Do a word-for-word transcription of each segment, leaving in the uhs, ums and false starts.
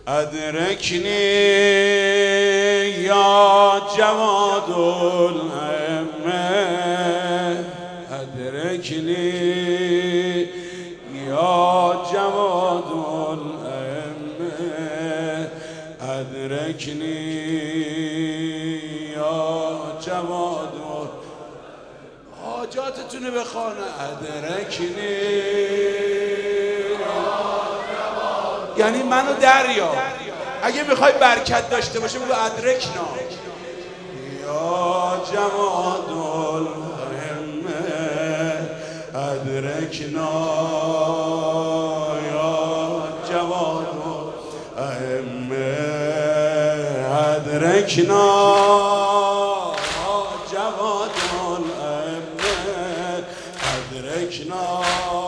أدركني يا جواد الأمة أدركني يا جواد الأمة أدركني يا جواد حاجاتتون بخانه أدركني یعنی منو دریا اگه میخوای برکت داشته باشه بگو ادرکنا یا جواد الهمه ادرکنا یا جواد الهمه ادرکنا جواد الهمه ادرکنا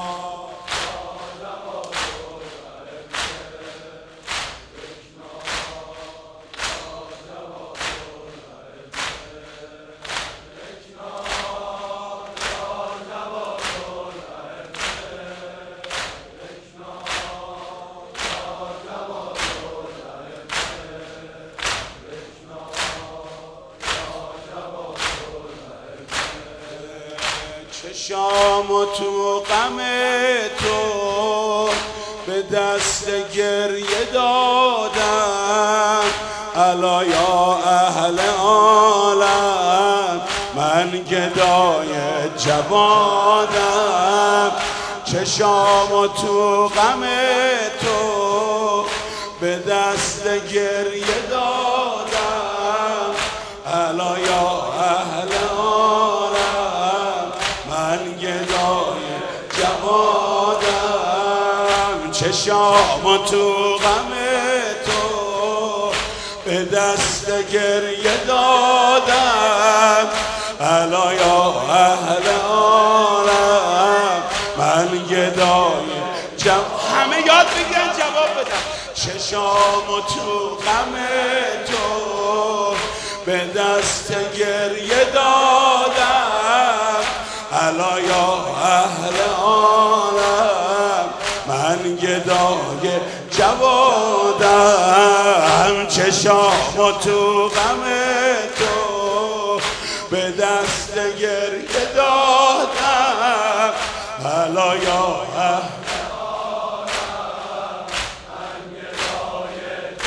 چشام تو غم تو به دست گریه دادم الا یا اهل عالم من گدای جوادم چشام تو غم تو به دست گریه دادم الا یا اهل چشام تو غم تو به دست گریه دادم الا یا اهل عالم من گدای جم همه یاد بگیرن جواب بدم چشام تو غم تو به دست گریه دادم الا یا اهل عالم من گدای جوادم چشام تو غم تو به دست گریه دادم الا یا اهل عالم من گدای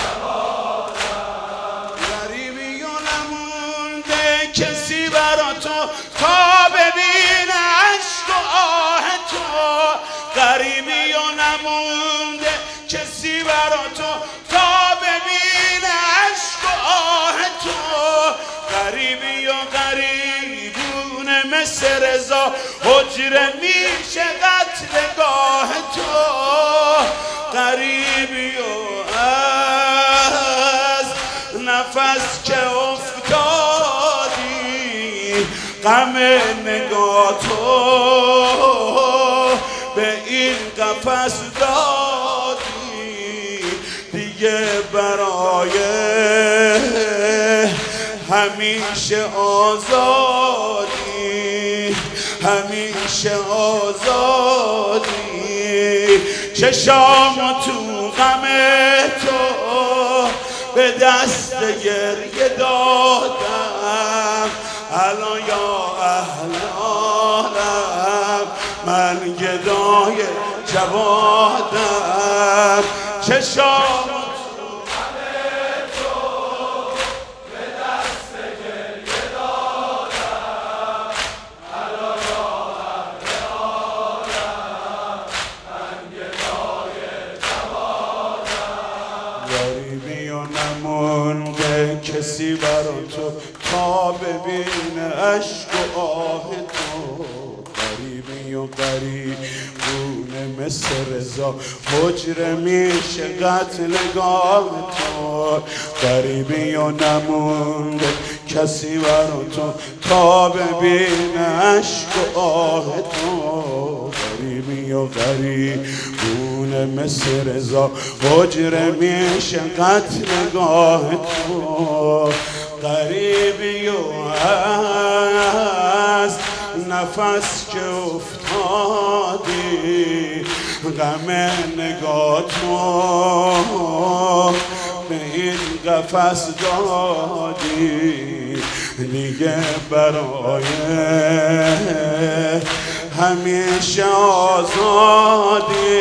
جوادم غریبی و نمونده کسی برا تو تا ببینه عشق و آه تو غریبی و نمونده کسی برا تو تا ببینه عشق و آه تو غریبی و غریبون مثل رضا حجره میشه قتلگاه تو غریبی و از نفس که افتادی غم نگاه تو به این قفس دادی دیگه برای همیشه آزادی همیشه آزادی چشام تو غم تو به دست گریه دادم الان یا اهل عالم من گدای جوادم چشام تو غم تو به دست گریه دادم الا یا اهل عالم من گدای جوادم غریبی و نمونده کسی برا تو تا ببینه عشق و آه تو غریبی و غریبونه مثل رضا حجره میشه قتلگاه تو غریبی و نمونده کسی برا تو تا ببینه عشق و آه تو غریبی و غریبونه مثل رضا حجره میشه قتلگاه تو غریبی و از نفس که افتادی غم نگاه تو قفس دادی دیگه برای همیشه آزادی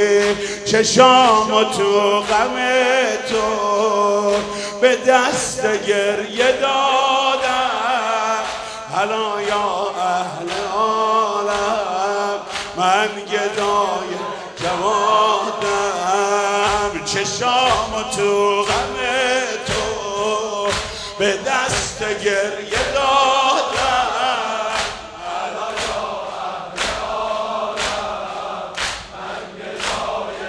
چشام تو غم تو به دست گریه دادم حالا یا اهل عالم من گدای جوادم چشام تو غم تو به دست گریه دادم حالا یا اهل عالم من گدای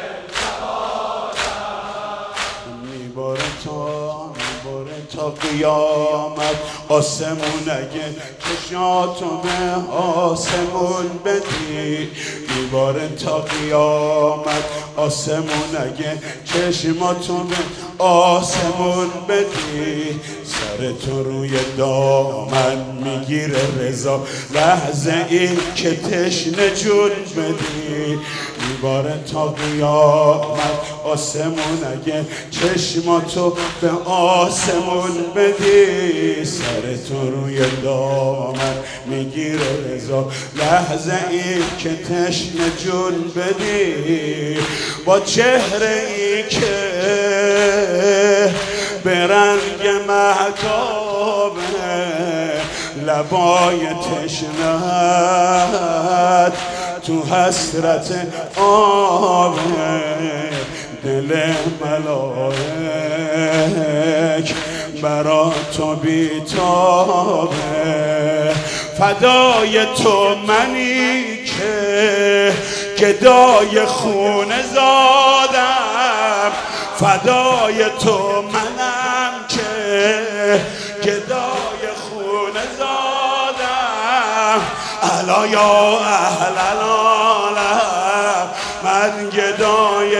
جوادم میباره تا میباره تا قیامت آسمون اگه چشاتو به آسمون بدی میباره تا قیامت آسمون اگه چشماتو به آسمون بدی سرتو روی دامن میگیره رضا لحظه ای که تشنه جون بدی میباره تا قیامت آسمون اگه چشماتو به آسمون بدی سرتو روی دامن میگیره رضا لحظه ای که تشنه جون بدی با چهره ای که به رنگ مهتابه لبای تشنه‌ات تو حسرت آبه دل ملائک برا تو بیتابه فدای تو منی که گدای خونه زادم فدای تو منم که گدای خونه زادم الا یا اهل العالم من گدای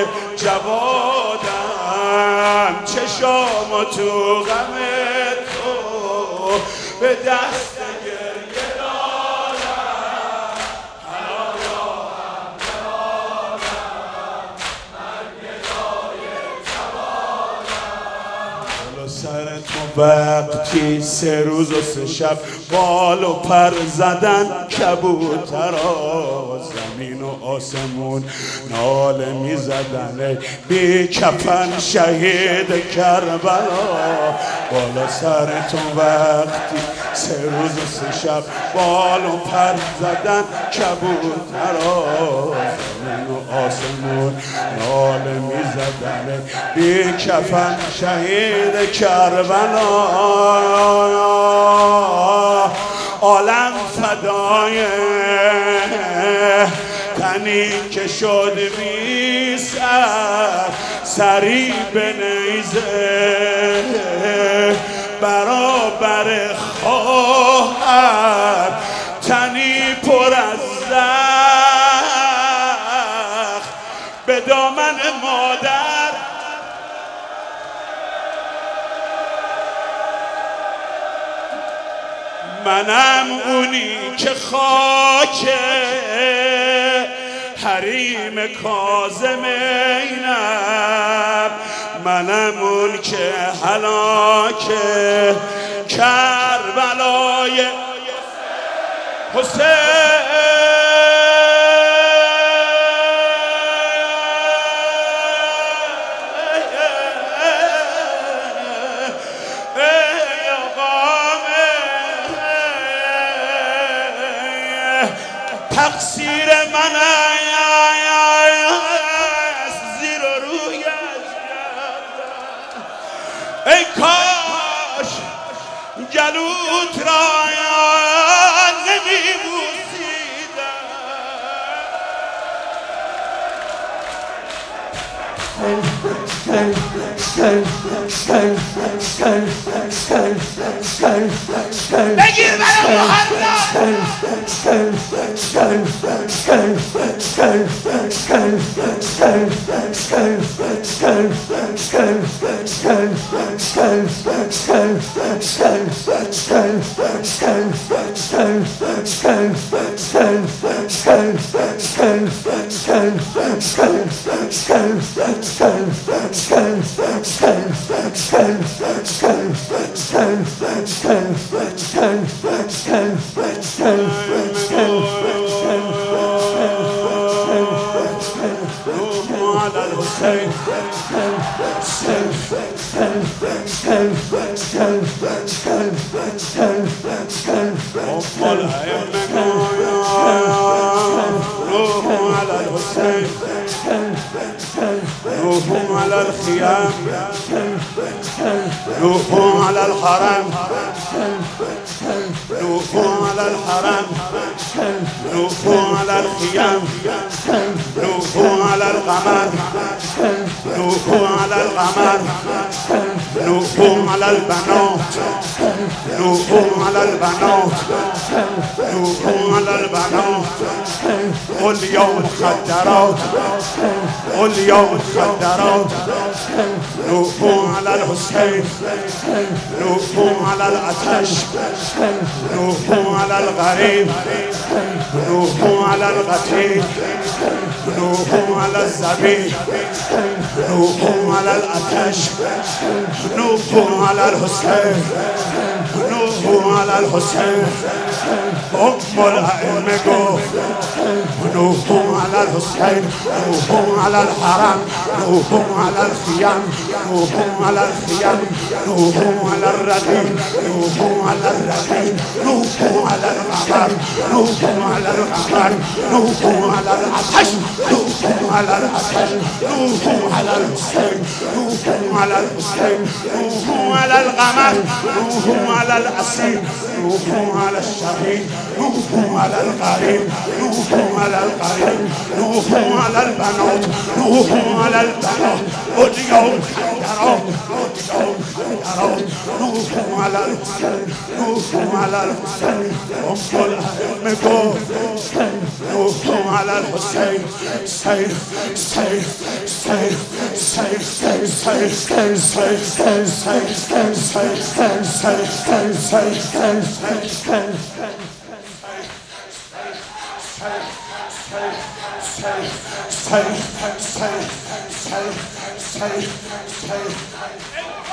جوادم چشام تو غم تو به دست گریه دادم الا یا اهل العالم من گدای جوادم سر تو وقتی سه روز و سه شب بال و پر زدن کبوترا زمین و آسمون ناله می زدن بی کفن شهید کربلا بالا سر تو وقتی سه روز و سه شب بال و پر زدن کبوترا زمین و آسمون ناله می زدن بی کفن شهید کربلا عالم فدای تنی که شد بی سر سری به نیزه برابر خواهر تنی پر از زخم به دامن مادر منم اونی که خاک حریم کاظم اینم منم اون که هلاک کربلای حسین تقصیر من است زیر و رویش کردم ای کاش گلوت را نمیبوسیدم بگیر برای محمد على الحسين أم الأئمة روحوا على الحسين روحوا على الخيام روحوا على الحرم روحوا على الحرم روحوا على الخيام روحوا على القمر روحوا على القمر روحوا على البنات روحوا على البنات روحوا على البنات واليوم مخدرات واليوم مخدرات روحوا على الحسين روحوا على العطش روحوا على الغريب روحوا على القتيل روحوا على الزبيب روحوا على العطش روحوا على الحسين روحوا على الحسين أم الأئمة روحوا على الحسين روحوا على الحرم روحوا على الخيام روحوا على الخيام روحوا على الرديء روحوا على الرديء روحوا على القمر روحوا على القمر روحوا على العطش روحوا على العطش روحوا على الحسين روحوا على الحسين روحوا على القمر روحوا على الأسير روحوا على الشهيد روحوا على الغريب روحوا على الغريب روحوا على البنات روحوا على البنات واليوم خيرات واليوم خيرات روحوا على الحسين روحوا على الحسين أم الأئمة روحوا على الحسين سير سير سير سير سير سير سير سير سير سير سير سير سير سير سير Say, say, say, say, say, say.